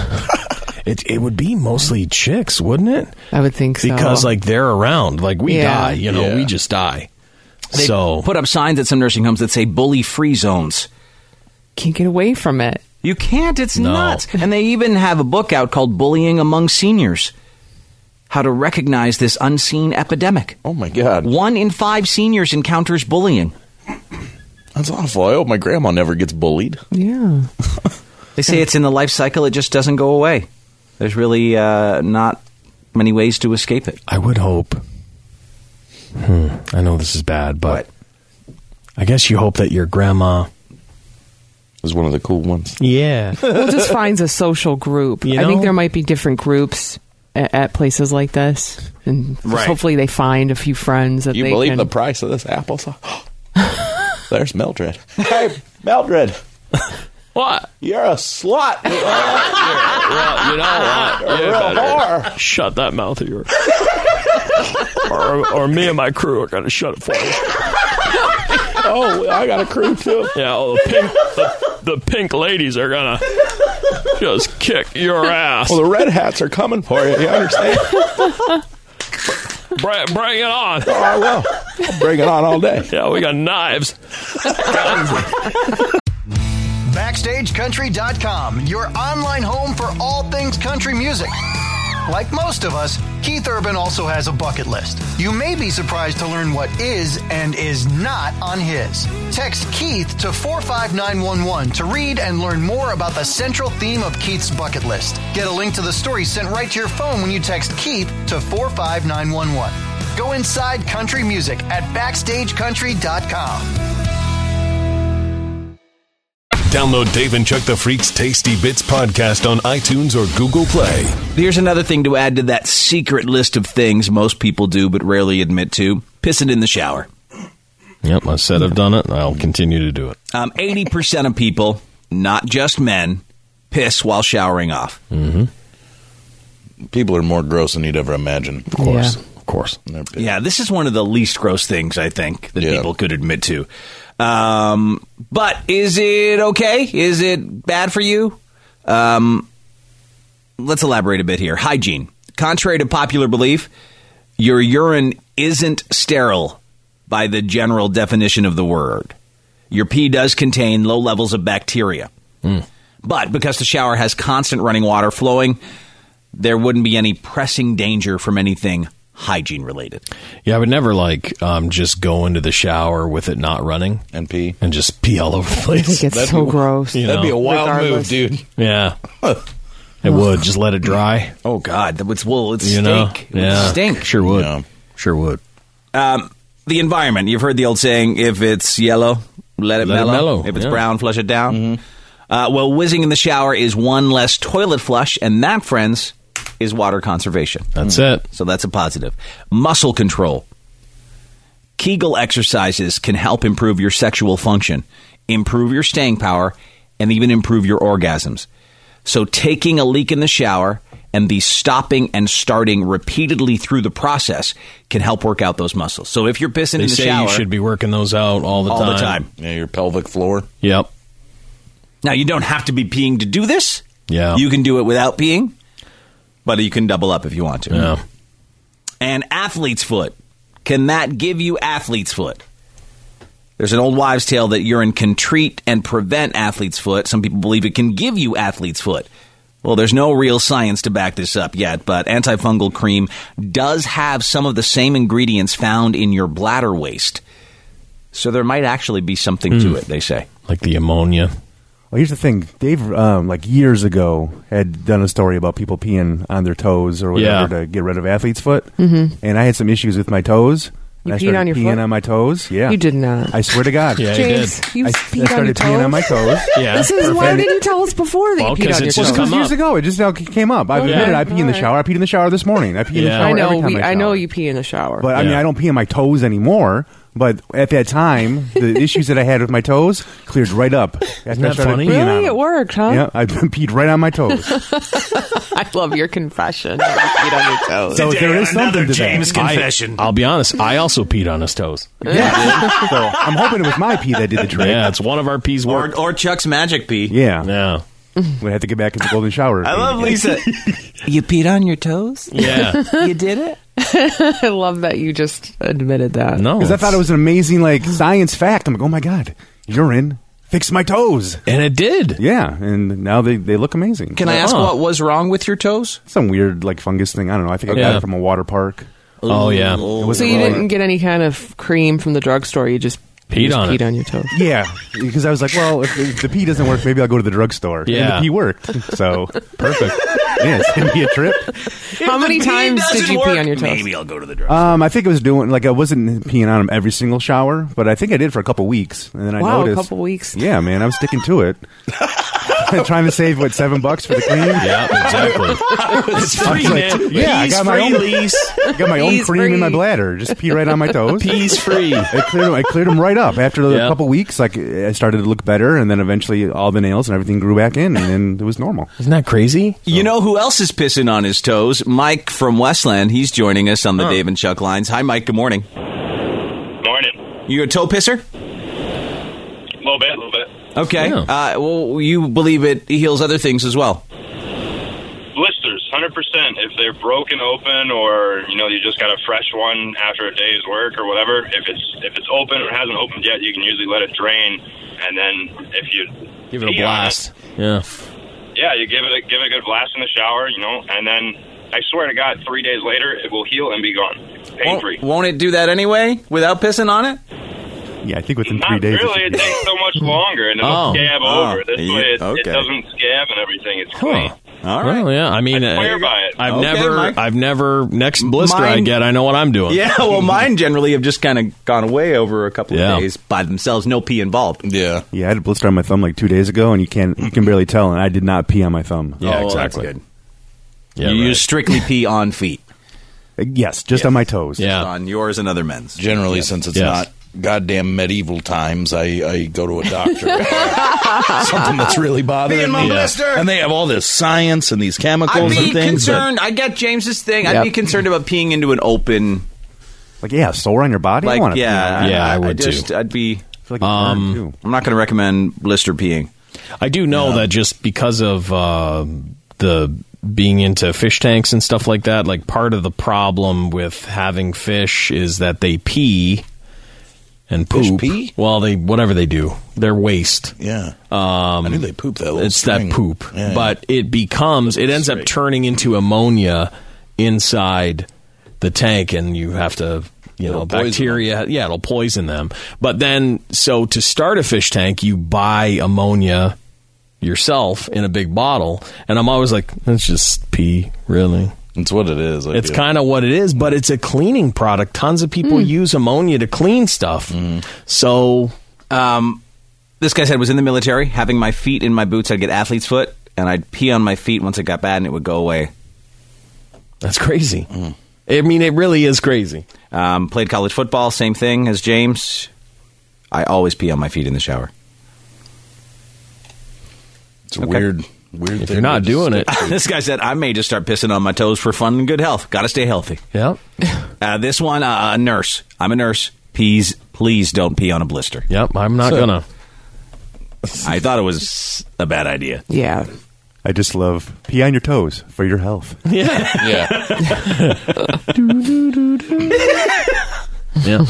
It it would be mostly chicks, wouldn't it? I would think so. Because like they're around, like we Yeah. die, you know, Yeah. we just die. They so put up signs at some nursing homes that say bully-free zones. can't get away from it. You can't. It's No. nuts. And they even have a book out called Bullying Among Seniors. How to recognize this unseen epidemic. Oh, my God. One in five seniors encounters bullying. That's awful. I hope my grandma never gets bullied. Yeah. They say it's in the life cycle. It just doesn't go away. There's really uh, not many ways to escape it. I would hope. Hmm, I know this is bad, but I guess you hope that your grandma is one of the cool ones. Yeah. Well, just finds a social group. You I think know? there might be different groups at, at places like this, and just Right. hopefully they find a few friends that You they believe can. the price of this applesauce? There's Mildred. Hey, Mildred. What? You're a slut. Well, you know what? You're a You real better whore. shut that mouth of yours. or, or me and my crew are going to shut it for you. Oh, I got a crew, too. Yeah, well, the pink, the, the pink ladies are going to just kick your ass. Well, the red hats are coming for you. You understand? Bring, bring it on. Oh, I will. I'll bring it on all day. Yeah, we got knives. Backstage Country dot com, your online home for all things country music. Like most of us, Keith Urban also has a bucket list. You may be surprised to learn what is and is not on his. Text Keith to four five nine one one to read and learn more about the central theme of Keith's bucket list. Get a link to the story sent right to your phone when you text Keith to four five nine one one. Go inside country music at Backstage Country dot com. Download Dave and Chuck the Freak's Tasty Bits podcast on iTunes or Google Play. Here's another thing to add to that secret list of things most people do but rarely admit to. Pissing in the shower. Yep, I said I've done it. I'll continue to do it. Um, eighty percent of people, not just men, piss while showering off. Mm-hmm. People are more gross than you'd ever imagine. Of course. Yeah. of course. Yeah, this is one of the least gross things, I think, that Yeah. people could admit to. Um, but is it okay? Is it bad for you? Um, let's elaborate a bit here. Hygiene. Contrary to popular belief, your urine isn't sterile by the general definition of the word. Your pee does contain low levels of bacteria. Mm. But because the shower has constant running water flowing, there wouldn't be any pressing danger from anything hygiene related. Yeah, I would never like um, just go into the shower with it not running and pee and just pee all over the place. It gets so be, gross. You That'd know? be a wild Regardless. move, dude. Yeah, it would. Just let it dry. Oh God, that would well, it's You know? stink. It would Yeah. stink. Sure would. Yeah. Sure would. Um, the environment. You've heard the old saying: "If it's yellow, let it, Let it mellow. mellow. If it's Yeah. brown, flush it down." Uh, well, whizzing in the shower is one less toilet flush, and that, friends, is water conservation. That's it. So that's a positive. Muscle control. Kegel exercises can help improve your sexual function, improve your staying power, and even improve your orgasms. So taking a leak in the shower and the stopping and starting repeatedly through the process can help work out those muscles. So if you're pissing They in the say shower, you should be working those out all the all time. the time. Yeah, your pelvic floor. Yep. Now, you don't have to be peeing to do this. Yeah. You can do it without peeing, but you can double up if you want to. Yeah. And athlete's foot. Can that give you athlete's foot? There's an old wives' tale that urine can treat and prevent athlete's foot. Some people believe it can give you athlete's foot. Well, there's no real science to back this up yet, but antifungal cream does have some of the same ingredients found in your bladder waste. So there might actually be something Mm. to it, they say. Like the ammonia. Well, here's the thing. Dave, um, like years ago, had done a story about people peeing on their toes or whatever Yeah. to get rid of athlete's foot. Mhm. And I had some issues with my toes. You and I peed started on your peeing foot? on my toes. Yeah. You did not. I swear to God. Yeah, James, you I, peed I on started your peeing toes? on my toes. Yeah. This is why And- didn't you tell us before that Well, you peed 'cause on your it's toes? just This was come years up. ago. It just now came up. I've Okay. admitted I pee in the All shower. I peed in the shower this morning. I pee in the Yeah. shower I know. every time We, I I know shower. you pee in the shower. But I mean, Yeah. I don't pee on my toes anymore. But at that time, the issues that I had with my toes cleared right up. After that I started funny? peeing on really, them. it worked, huh? Yeah, I peed right on my toes. I love your confession. You peed on your toes. So there is something to James that. confession. I'll be honest. I also peed on his toes. Yeah. So I'm hoping it was my pee that did the trick. Yeah, it's one of our peas Or, work. or Chuck's magic pee. Yeah. Yeah. We have to get back in the golden shower. I love Lisa. You peed on your toes? Yeah. You did it? I love that you just admitted that. No. Because I thought it was an amazing like science fact. I'm like, oh my god, urine fixed my toes. And it did. Yeah, and now they, they look amazing. Can I ask what was wrong with your toes? Some weird like fungus thing. I don't know. I think I got Yeah. it from a water park. Oh, yeah. It So wasn't you really- didn't get any kind of cream from the drugstore. You just Peed just on peed it. on your toes. Yeah, because I was like, well, if, if the pee doesn't work, maybe I'll go to the drugstore. Yeah. And the pee worked. So perfect. Yeah, it's gonna be a trip. How many times did you pee on your toes? Maybe I'll go to the drug. Um, I think I was doing like I wasn't peeing on them every single shower, but I think I did for a couple weeks, and then I Wow, a noticed. couple weeks. Yeah, man, I'm sticking to it. Trying to save what seven bucks for the cream. Yeah, exactly. It's free, like, man. yeah, I Pee's got my free, own- Lise. I got my own Pee's cream in my free. bladder. Just pee right on my toes. Peas free. I cleared, them, I cleared them right up. After a Yeah. couple weeks, like I started to look better, and then eventually all the nails and everything grew back in, and then it was normal. Isn't that crazy? You know who else is pissing on his toes? Mike from Westland. He's joining us on the Huh. Dave and Chuck lines. Hi, Mike. Good morning. Morning. You a toe pisser? A little bit, a little bit. Okay. Yeah. Uh, well, you believe it heals other things as well. Blisters, one hundred percent. If they're broken open, or you know, you just got a fresh one after a day's work or whatever. If it's if it's open or hasn't opened yet, you can usually let it drain, and then if you Give it a pee on blast. Yeah. yeah, you give it a, give it a good blast in the shower, you know, and then I swear to God, three days later it will heal and be gone, pain free. Won't, won't it do that anyway without pissing on it? Yeah, I think within Not three days. really. It takes so much longer, and it'll Oh. scab Oh. over. This Yeah, way, it, okay. it doesn't scab and everything. It's clean. All right. Well, yeah. I mean, I swear uh, by it. I've Okay, never, Mike. I've never. Next blister I Mine- get, I know what I'm doing. Yeah, well, mine generally have just kind of gone away over a couple Yeah. of days by themselves. No pee involved. Yeah. Yeah, I had a blister on my thumb like two days ago, and you can you can barely tell, and I did not pee on my thumb. Yeah, Oh, well, exactly. That's good. Yeah, you right. use strictly pee on feet. Uh, Yes, just on my toes. Yeah. On yours and other men's. Generally, since it's Yes. not goddamn medieval times, I, I go to a doctor. Something that's really bothering Be in my me. blister. And they have all this science and these I'd chemicals be and things. concerned. I get James's thing. I'd Yep. be concerned about peeing into an open. Like, yeah, sore on your body? I Like, wanna yeah, pee. Yeah, I would just, too. I'd be. like Um, I'm not going to recommend blister peeing. I do know that just because of uh, the being into fish tanks and stuff like that, like part of the problem with having fish is that they pee and Fish poop. pee? Well, they whatever they do, their waste. Yeah. Um, I knew they poop that little It's string. that poop, Yeah, yeah. but it becomes it ends up turning into ammonia inside the tank, and you have to. You know, It'll poison bacteria, yeah, it'll poison them. But then, so to start a fish tank, you buy ammonia yourself in a big bottle. And I'm always like, that's just pee, really. It's what it is. I It's feel. kind of what it is, but it's a cleaning product. Tons of people use ammonia to clean stuff. So, Um, this guy said was in the military, having my feet in my boots. I'd get athlete's foot, and I'd pee on my feet once it got bad, and it would go away. that's crazy. I mean, it really is crazy. Um, played college football, same thing as James. I always pee on my feet in the shower. It's a weird, weird If thing. you're not to just doing it. stick to. This guy said, I may just start pissing on my toes for fun and good health. Got to stay healthy. Yeah. Uh, this one, uh, a nurse. I'm a nurse. Please, please don't pee on a blister. Yep, I'm not So- going to. I thought it was a bad idea. Yeah. I just love pee on your toes for your health. Yeah. Yeah. Yeah.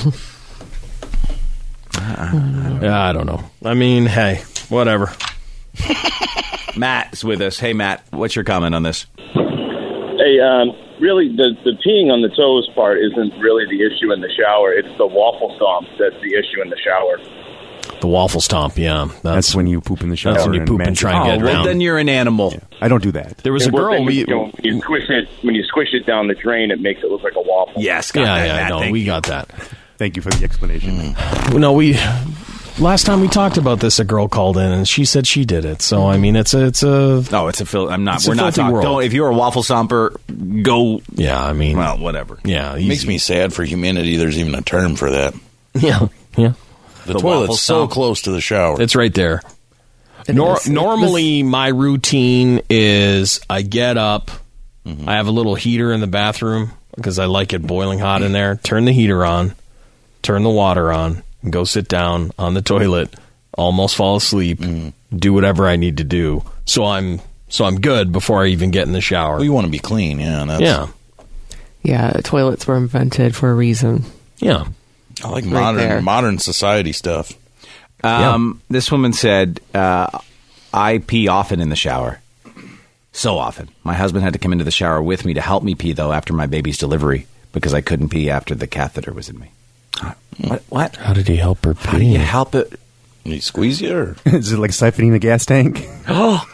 Yeah, I don't know. I mean, hey, whatever. Matt is with us. Hey, Matt, what's your comment on this? Hey, um, really, the, the peeing on the toes part isn't really the issue in the shower. It's the waffle stomp that's the issue in the shower. The waffle stomp, yeah. That's, That's when you poop in the shower. That's when you poop and man- try and Oh, get well, around. then you're an animal. I don't do that. There was a Well, girl then we. you, know, when you squish it when you squish it down the drain, it makes it look like a waffle. Yes, got Yeah, that, yeah, Matt. no, Thank we you. got that. Thank you for the explanation. No, we. Last time we talked about this, a girl called in and she said she did it. So I mean, it's a, it's a. No, it's a fil- I'm not. It's a We're not filthy talking. world. Don't, if you're a waffle stomper, go. Yeah, I mean, Well, whatever. yeah, It makes me sad for humanity. There's even a term for that. Yeah, yeah. The, The waffle toilet's so stomp. close to the shower. It's right there. It Nor- is. normally, my routine is I get up, Mm-hmm. I have a little heater in the bathroom because I like it boiling hot in there. Turn the heater on, turn the water on, and go sit down on the toilet. Almost fall asleep. Mm-hmm. Do whatever I need to do. So I'm so I'm good before I even get in the shower. Well, you want to be clean, yeah. and That's, Yeah, Yeah, toilets were invented for a reason. yeah. I like Right modern there. modern society stuff. Um, This woman said, uh, I pee often in the shower. So often. My husband had to come into the shower with me to help me pee, though, after my baby's delivery because I couldn't pee after the catheter was in me. What? What? How did he help her pee? How do you help it? Did he squeeze you? Or? Is it like siphoning a gas tank? Oh.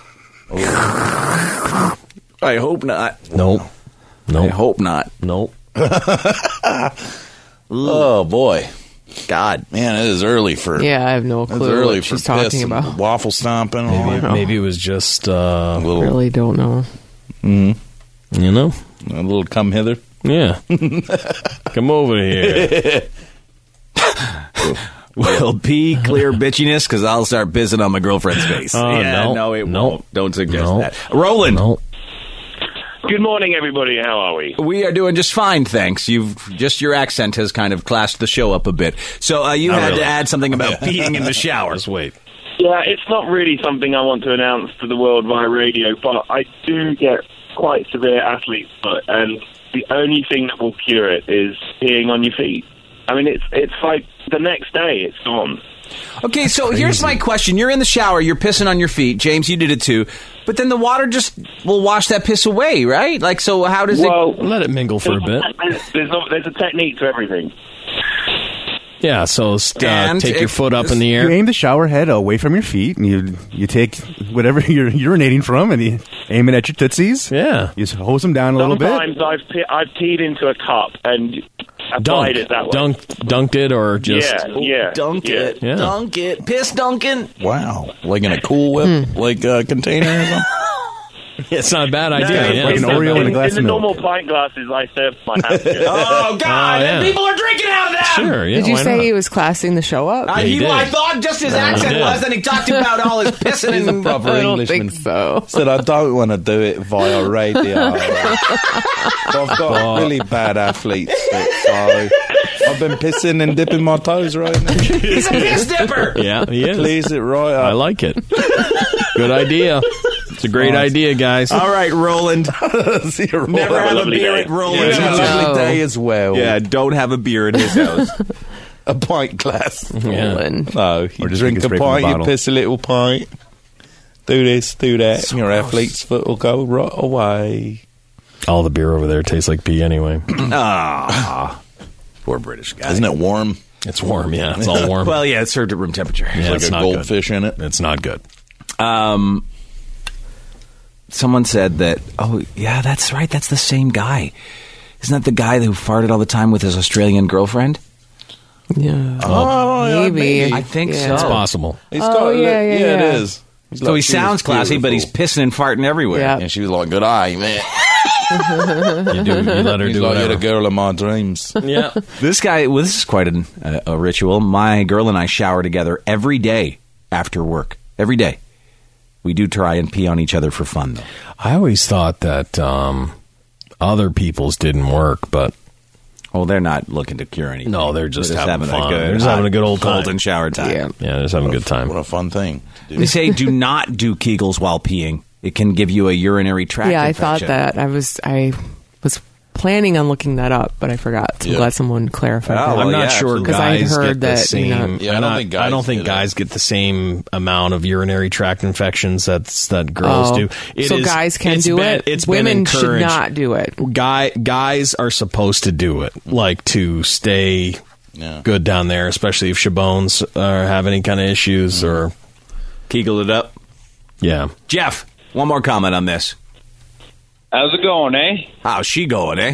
I hope not. Nope. Nope. I hope not. Nope. Oh, boy. God. Man, it is early for... Yeah, I have no It's clue early what for she's talking piss and about. waffle stomping. and all Maybe, that. maybe it was just uh, a little, Really don't know. mm-hmm. you know. a little come hither. Yeah. Come over here. Will pee clear bitchiness? Because I'll start bizzing on my girlfriend's face. Oh, yeah, no. no, it No. won't. Don't suggest No. that. Roland. No. Good morning, everybody. How are we? We are doing just fine, thanks. You've just your accent has kind of classed the show up a bit. So uh, you Not had really. to add something about peeing in the shower. Just wait. Yeah, it's not really something I want to announce to the world via radio, but I do get quite severe athlete's foot, and the only thing that will cure it is peeing on your feet. I mean, it's it's like the next day it's gone. Okay, so here's my question. You're in the shower, you're pissing on your feet. James, you did it too. But then the water just will wash that piss away, right? Like, so how does Well, it... Let it mingle for a bit. There's, there's, no, there's a technique to everything. Yeah, so uh, And take your if- foot up in the You air. aim the shower head away from your feet, and you you take whatever you're urinating from, and you aim it at your tootsies. Yeah. You just hose them down a little bit. Sometimes I've pe- I've peed into a cup and applied Dunk. it that way. Dunk, dunked it or just... yeah, yeah, Dunk yeah. it. Yeah. Dunk it. Piss dunking. Wow. Like in a Cool Whip like uh, container or something? It's not a bad idea. No, yeah. Like an Oreo in, and a glass in of the milk. normal pint glasses I serve my house. Oh, God. Oh, yeah. People are drinking out of that. Sure, yeah. Did you why say not? he was classing the show up? Uh, he he, did. I thought just his Yeah, he accent did. was, and he talked about all his pissing He's a and proper I don't Englishman. think so. Said I don't want to do it via radio. But I've got really bad athletes, so I've been pissing and dipping my toes right now. He's a piss dipper. Yeah, he is. Please it right up. I like it. Good idea. It's a great idea, guys. All right, Roland. See you, Roland. Never have a lovely beer day. at Roland. You have a No. lovely day as well. Yeah, don't have a beer in his house. A pint glass. Yeah. Roland. No, you Or just drink take a a straight from pint, the you bottle. piss a little pint. Do this, do that. Your athlete's foot will go right away. All the beer over there tastes like pee anyway. Ah, poor British guy. Isn't it warm? It's warm, yeah. It's all warm. Well, yeah, it's served at room temperature. yeah, like it's a not goldfish in it. good. It's not good. Um, someone said that. Oh, yeah, that's right. That's the same guy. Isn't that the guy who farted all the time with his Australian girlfriend? Yeah. Oh, yeah, maybe. maybe. I think Yeah. so. It's possible. He's Oh, got a yeah, li- yeah, yeah, yeah. it is. He's So like, he she sounds was classy, but he's beautiful. pissing and farting everywhere. Yeah. And she was like, good eye, man. You, do, you let her He's do like, you're whatever. the girl of my dreams. Yeah. This guy, well, this is quite an, a, a ritual. My girl and I shower together every day after work. Every day. We do try and pee on each other for fun, though. I always thought that um, other people's didn't work, but Oh, they're not looking to cure anything. no, they're just, having, a fun. good, They're just having a good old time. golden shower time. Yeah. Yeah, they're just having a good time. What a fun thing. to do. They say do not do Kegels while peeing. It can give you a urinary tract Yeah, I infection. thought that. I was I was planning on looking that up, but I forgot. So I'm Yeah. glad someone clarified Oh, that. well, I'm not yeah, sure absolutely. Because I had guys heard get the that, same. you know- Yeah, I don't not- think guys I don't think get it. guys get the same amount of urinary tract infections that's that girls Oh. do. It So is- guys can it's do been- it? It's been Women should encouraged. not do it. Guy guys are supposed to do it, like to stay Yeah. good down there, especially if shabones uh, have any kind of issues or Kegel it up. yeah. Jeff, one more comment on this. How's it going, eh? How's she going, eh?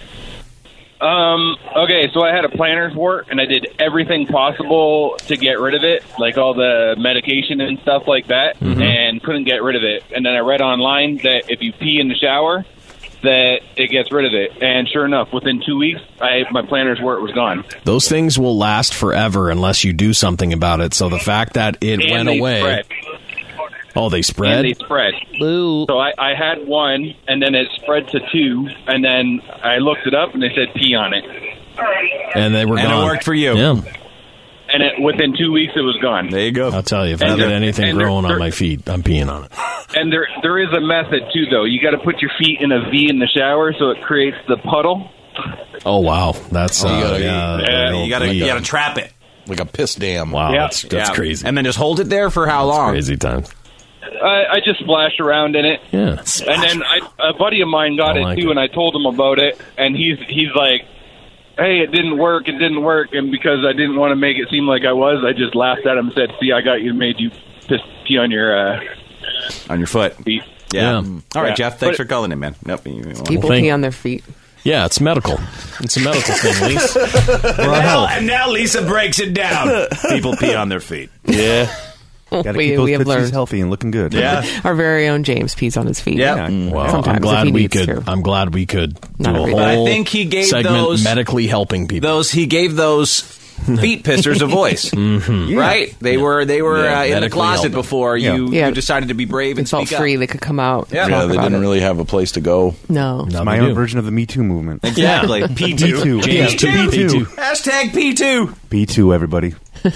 Um, okay, so I had a planner's wart, and I did everything possible to get rid of it, like all the medication and stuff like that, Mhm. and couldn't get rid of it. And then I read online that if you pee in the shower, that it gets rid of it. And sure enough, within two weeks, I my planner's wart was gone. Those things will last forever unless you do something about it. So the fact that it And went they away. spread. Oh, they spread? And they spread. So I, I had one, and then it spread to two, and then I looked it up, and they said pee on it. And they were And it gone. worked for you. Yeah. And it, within two weeks, it was gone. There you go. I'll tell you, if I And get there- anything and there- growing there- on my feet, I'm peeing on it. And there, there is a method too, though. You got to put your feet in a V in the shower, so it creates the puddle. Oh wow, that's Oh, uh, you gotta- yeah, Yeah, the you old gotta, V. you gotta trap it. Like a piss dam. Wow, Yeah. that's that's Yeah. crazy. And then just hold it there for how That's long? crazy time. I, I just splashed around in it. Yeah. And then I, a buddy of mine got I it like too, it. and I told him about it, and he's he's like, "Hey, it didn't work. It didn't work." And because I didn't want to make it seem like I was, I just laughed at him and said, "See, I got you, made you piss pee on your uh, On your foot. feet." Yeah. Yeah. All right, Yeah. Jeff. Thanks But- for calling in, man. Nope. you- you- People thank- pee on their feet. Yeah, it's medical. It's a medical thing, Lisa. We're on Now, health. and now Lisa breaks it down. People pee on their feet. Yeah. Got to we keep those we have tootsies learned. healthy and looking good. Yeah. Our very own James pees on his feet. Yeah. Well, Sometimes I'm if glad he we needs could. to. I'm glad we could Not do a every whole day. I think he gave segment those- medically helping people. Those he gave those feet pissers a voice, Mhm. right? They were they were Yeah, uh, in the medically closet helping. before Yeah. you, Yeah. you decided to be brave They and felt speak free. up. They could come out. Yeah. and Yeah, talk they about didn't it. really have a place to go. No. It's Now my they own do. version of the Me Too movement. Exactly. P two. Me too. James Yeah, too. Me P too. two. Hashtag P two. P two, everybody,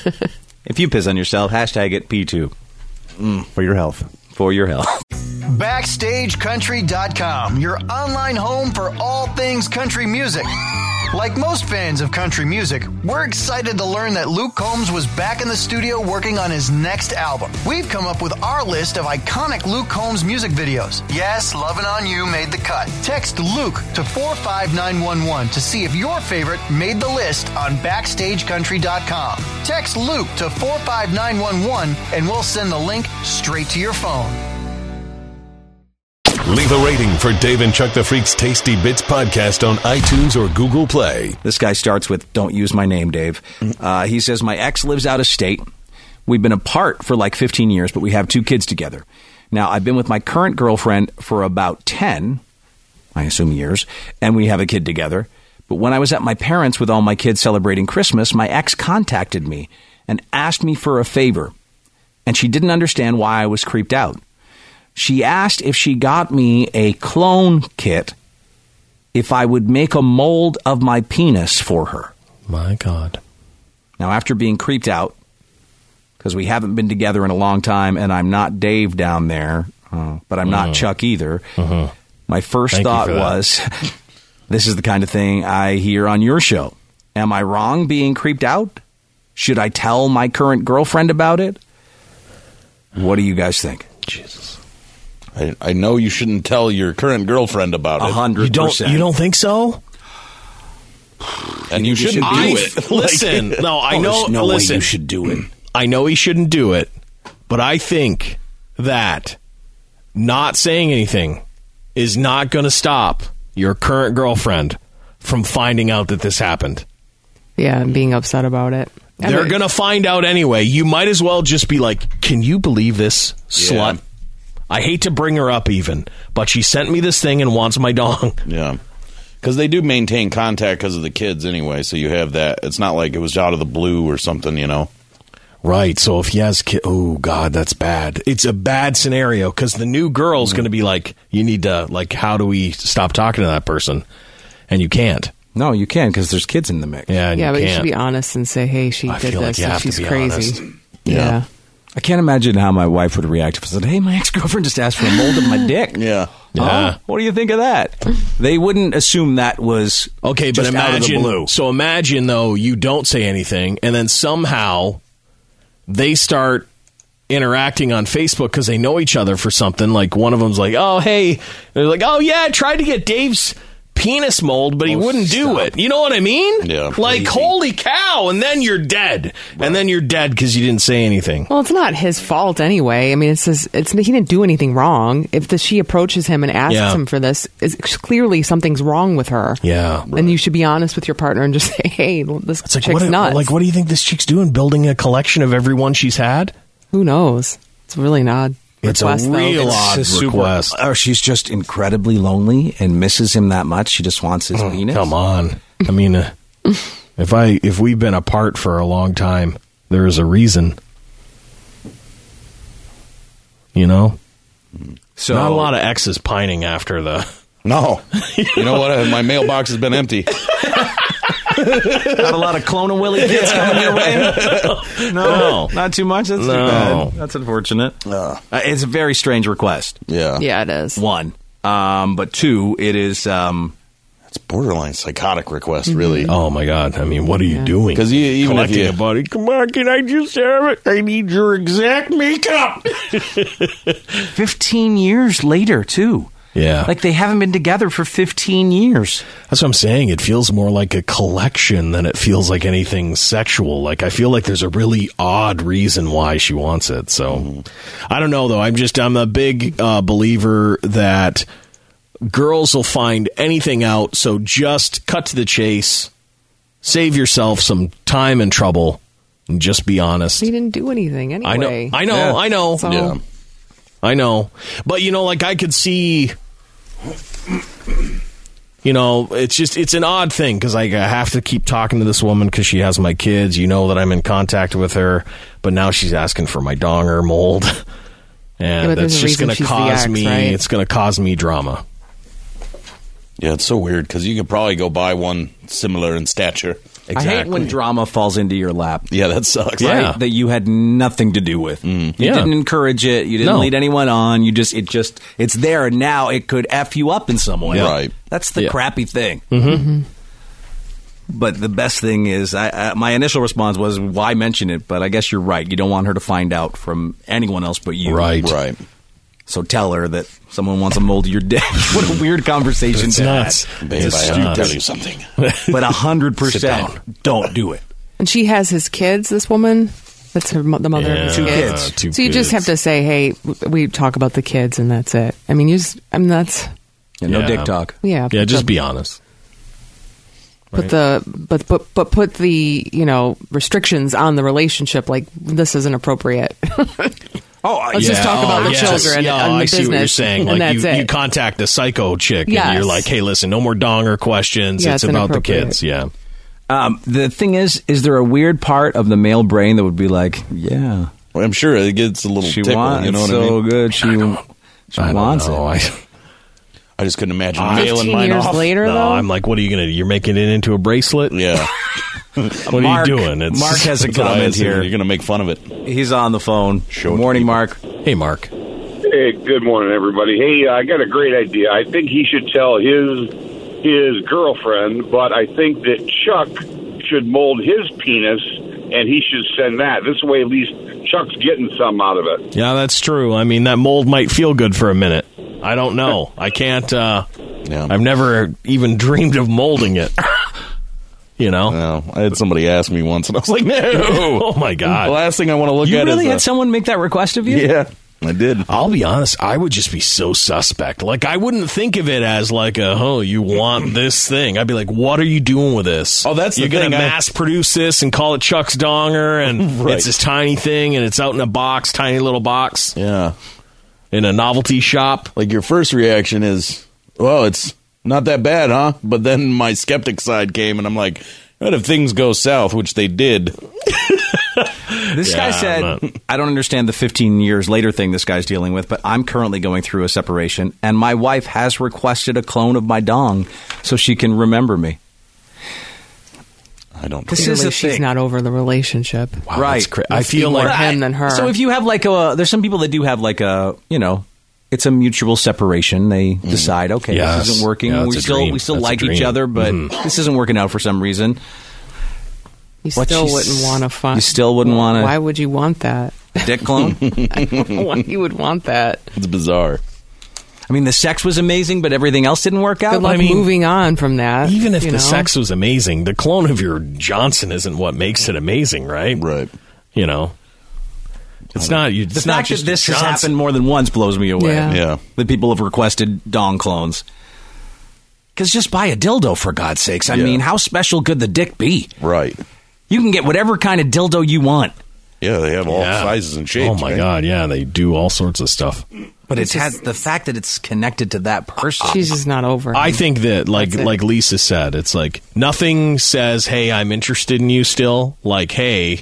If you piss on yourself, hashtag it P two for your health. for your health. Backstage Country dot com, your online home for all things country music. Like most fans of country music, we're excited to learn that Luke Combs was back in the studio working on his next album. We've come up with our list of iconic Luke Combs music videos. Yes, Lovin' On You made the cut. Text Luke to four five nine one one to see if your favorite made the list on Backstage Country dot com. Text Luke to four five nine one one and we'll send the link straight to your phone. Leave a rating for Dave and Chuck the Freak's Tasty Bits podcast on iTunes or Google Play. This guy starts with, "Don't use my name, Dave." Uh, he says, "My ex lives out of state. We've been apart for like fifteen years, but we have two kids together. Now, I've been with my current girlfriend for about ten, I assume years, and we have a kid together. But when I was at my parents' with all my kids celebrating Christmas, my ex contacted me and asked me for a favor. And she didn't understand why I was creeped out. She asked if she got me a clone kit if I would make a mold of my penis for her. My God. Now, after being creeped out, because we haven't been together in a long time, and I'm not Dave down there, uh, but I'm not Mhm. Chuck either, Mhm. my first Thank you thought for that. was, this is the kind of thing I hear on your show. Am I wrong being creeped out? Should I tell my current girlfriend about it? What do you guys think? Jesus. I, I know you shouldn't tell your current girlfriend about it. A hundred You don't, percent. you don't think so? And you shouldn't do I- it. Listen, Like- no, I Oh, know. there's no way listen, you should do it. I know he shouldn't do it, but I think that not saying anything is not going to stop your current girlfriend from finding out that this happened. Yeah, and being upset about it. I They're mean, going to find out anyway. You might as well just be like, can you believe this slut? Yeah. I hate to bring her up even, but she sent me this thing and wants my dong. Yeah. Because they do maintain contact because of the kids anyway, so you have that. It's not like it was out of the blue or something, you know? Right. So if he has kids, oh, God, that's bad. It's a bad scenario because the new girl's going to be like, you need to, like, how do we stop talking to that person? And you can't. No, you can because there's kids in the mix. Yeah, and yeah, you but can't. you should be honest and say, hey, she I did feel like this you and have to she's be crazy. honest. Yeah. I can't imagine how my wife would react if I said, hey, my ex-girlfriend just asked for a mold of my dick. Yeah. Yeah. Oh, what do you think of that? They wouldn't assume that was Okay, but just out of the imagine. blue. So imagine though you don't say anything, and then somehow they start interacting on Facebook because they know each other for something. Like one of them's like, "Oh, hey," they're like, "Oh, yeah, I tried to get Dave's penis mold, but he Oh, wouldn't do stop. it." You know what I mean? Yeah, Like, crazy. holy cow! And then you're dead, and then you're dead because you didn't say anything. Well, it's not his fault anyway. I mean, it's his, it's he didn't do anything wrong. If the, she approaches him and asks Yeah. him for this, it's clearly something's wrong with her. Yeah. And you should be honest with your partner and just say, "Hey, this It's like chick's what? nuts." Like, what do you think this chick's doing? Building a collection of everyone she's had? Who knows? It's really an odd It's a request, though. real odd It's a super- request. Or she's just incredibly lonely and misses him that much. She just wants his Oh, penis. come on. I mean, uh, if I if we've been apart for a long time, there is a reason. You know, So not a lot of exes pining after the. No. You know what? My mailbox has been empty. Not a lot of Clone and Willie kids coming your way. No, No. not too much. That's No. too bad. That's unfortunate. Uh, it's a very strange request. Yeah. Yeah, it is. One, um, but two, it is. Um, It's borderline psychotic request, really. Oh my God! I mean, what are you doing? Because you, even if Collecting you, a body. Come on, can I just have it? I need your exact makeup. Fifteen years later, too. Yeah, Like they haven't been together for fifteen years. that's what I'm saying. It feels more like a collection than it feels like anything sexual. Like I feel like there's a really odd reason why she wants it. So I don't know though. I'm just I'm a big uh, believer that girls will find anything out. So just cut to the chase. Save yourself some time and trouble, and just be honest. He didn't do anything anyway. I know. I know. Yeah. I know. So- yeah. I know. But, you know, like I could see, you know, it's just, it's an odd thing because like, I have to keep talking to this woman because she has my kids. You know that I'm in contact with her, but now she's asking for my donger mold. And but there's that's a just reason going to she's the cause ex, me, right? it's going to cause me drama. Yeah, it's so weird because you could probably go buy one similar in stature. I hate when drama falls into your lap. Yeah, that sucks. Right? Yeah. That you had nothing to do with. You Yeah. didn't encourage it. You didn't No. lead anyone on. You just, it just, it's there. And now it could F you up in some way. Right. That's the Yeah. crappy thing. Mm-hmm. But the best thing is, I, I, my initial response was, why mention it? But I guess you're right. You don't want her to find out from anyone else but you. Right. Right. So tell her that someone wants a mold of your dick. What a weird conversation It's to nuts. have. Babe, It's I have to stupid. tell you something. But a hundred Sit percent down. don't do it. And she has his kids, this woman. That's her, mo- the mother of his Two kids. kids. Two so you just kids. have to say, hey, w- we talk about the kids and that's it. I mean, you just, I mean, that's, Yeah, no Yeah. dick talk. yeah. Yeah, put just the, be honest. Put right. the, but, but, but put the, you know, restrictions on the relationship. Like, this isn't appropriate. Oh, let's yeah, just talk about oh, the yes. children Yeah, and the I business. see what you're saying. And Like that's you, it. you contact a psycho chick Yes. and you're like, hey, listen, no more donger questions. Yeah, it's it's about the inappropriate. kids. Yeah. Um, the thing is, is there a weird part of the male brain that would be like, yeah, well, I'm sure it gets a little she tickle. wants You know what so I mean? good. She, she I don't wants know. it. I, I just couldn't imagine Uh, mailing fifteen mine years off. later, no, though? I'm like, what are you going to do? You're making it into a bracelet? Yeah. What Mark- are you doing? It's, Mark has a That's what I comment assume. here. You're going to make fun of it. He's on the phone. Show it Good to morning, people. Mark. Hey, Mark. Hey, good morning, everybody. Hey, I got a great idea. I think he should tell his his girlfriend, but I think that Chuck should mold his penis, and he should send that. This way, at least Chuck's getting some out of it. Yeah, that's true. I mean, that mold might feel good for a minute. I don't know. I can't. Uh, Yeah. I've never even dreamed of molding it. You know? No, I had somebody ask me once, and I was like, no. Oh, my God. The last thing I want to look You at really is had a- someone make that request of you? Yeah, I did. I'll be honest, I would just be so suspect. Like, I wouldn't think of it as like a, oh, you want this thing. I'd be like, what are you doing with this? Oh, that's the You're going thing, to I- mass produce this and call it Chuck's Donger, and Right. it's this tiny thing, and it's out in a box, tiny little box, Yeah. in a novelty shop. Like, your first reaction is, well, it's not that bad, huh? But then my skeptic side came, and I'm like, what if things go south, which they did? This Yeah, guy I'm said, not- I don't understand the fifteen years later thing this guy's dealing with, but I'm currently going through a separation, and my wife has requested a clone of my dong so she can remember me. I don't This Clearly is the she's thing. not over the relationship. Wow, Right. that's cra- I Must be feel more like him than her. So if you have like a, there's some people that do have like a, you know, it's a mutual separation. They decide, okay, Yes. this isn't working. Yeah, that's we a still dream. we still That's a like each dream. other, but Mhm. this isn't working out for some reason. you What still you wouldn't s- want to find. you still wouldn't wanna- Why would you want that? Dick clone. I don't know why you would want that. It's bizarre. I mean, the sex was amazing, but everything else didn't work out. Good luck I mean, moving on from that. even if you the know? sex was amazing, the clone of your Johnson isn't what makes it amazing, right? Right. You know, it's not. You, The it's not fact just that this has Johnson. happened more than once blows me away. Yeah. Yeah. That people have requested dong clones. Because just buy a dildo, for God's sakes. I Yeah. mean, how special could the dick be? Right. You can get whatever kind of dildo you want. Yeah, they have all Yeah. sizes and shapes. Oh my right? God! Yeah, they do all sorts of stuff. But it has the fact that it's connected to that person. She's just not over him. I think that, like That's it. like Lisa said, it's like nothing says, "Hey, I'm interested in you still." Like, "Hey,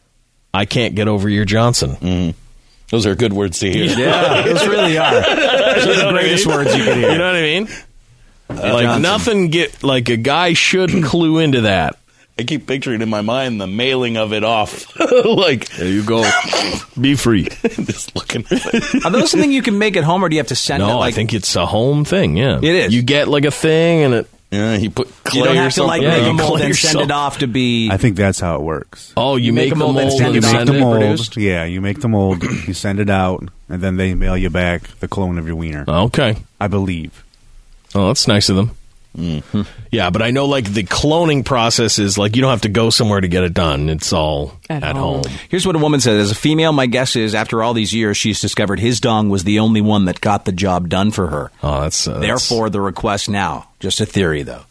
I can't get over your Johnson." Mm-hmm. Those are good words to hear. Yeah, those really are. Those are You know the what I greatest mean? words you could hear. You know what I mean? like Johnson. nothing get like a guy should clue into that. I keep picturing in my mind the mailing of it off. Like, there you go. Be free. Just looking. Are those something you can make at home, or do you have to send it? No, Like, I think it's a home thing. Yeah, It is. You get like a thing, and it. Yeah, he put clay you don't or have to like something. make Yeah, a you mold clay and send yourself. it off to be. I think that's how it works. Oh, you, You make make, a a mold mold, and send and it You off make send the it mold. produced? Yeah, you make the mold. You send it out, and then they mail you back the clone of your wiener. Okay. I believe. Oh, that's nice of them. Mm-hmm. Yeah, but I know like the cloning process is like you don't have to go somewhere to get it done. It's all At at, home. home. Here's what a woman said. As a female, my guess is after all these years, she's discovered his dong was the only one that got the job done for her. Oh, that's, uh, that's Therefore, the request now. Just a theory, though.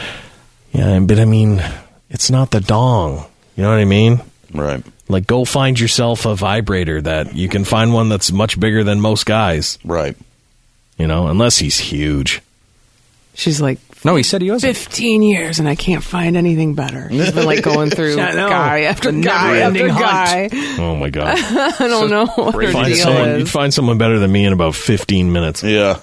yeah, but I mean, it's not the dong. You know what I mean? Right. Like, go find yourself a vibrator that you can find one that's much bigger than most guys. Right. You know, unless he's huge. She's like, No, he said he wasn't. fifteen years and I can't find anything better. She's been like going through I know. guy after The guy after never-ending guy. hunt. Oh my god! I don't know what her find deal someone, is. you'd find someone better than me in about fifteen minutes. Yeah.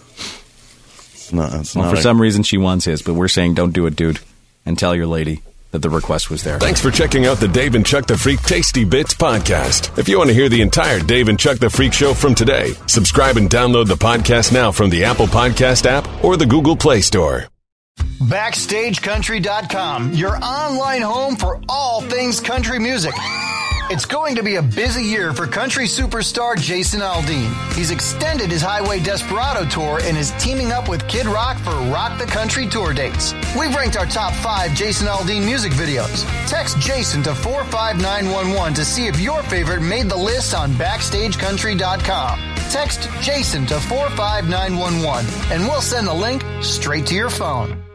It's not, it's Well, not for a- some reason, she wants his, but we're saying don't do it, dude. And tell your lady that the request was there. Thanks for checking out the Dave and Chuck the Freak Tasty Bits podcast. If you want to hear the entire Dave and Chuck the Freak show from today, subscribe and download the podcast now from the Apple Podcast app or the Google Play Store. Backstage Country dot com, your online home for all things country music. It's going to be a busy year for country superstar Jason Aldean. He's extended his Highway Desperado tour and is teaming up with Kid Rock for Rock the Country tour dates. We've ranked our top five Jason Aldean music videos. Text Jason to four five nine one one to see if your favorite made the list on Backstage Country dot com. Text Jason to four five nine one one and we'll send the link straight to your phone.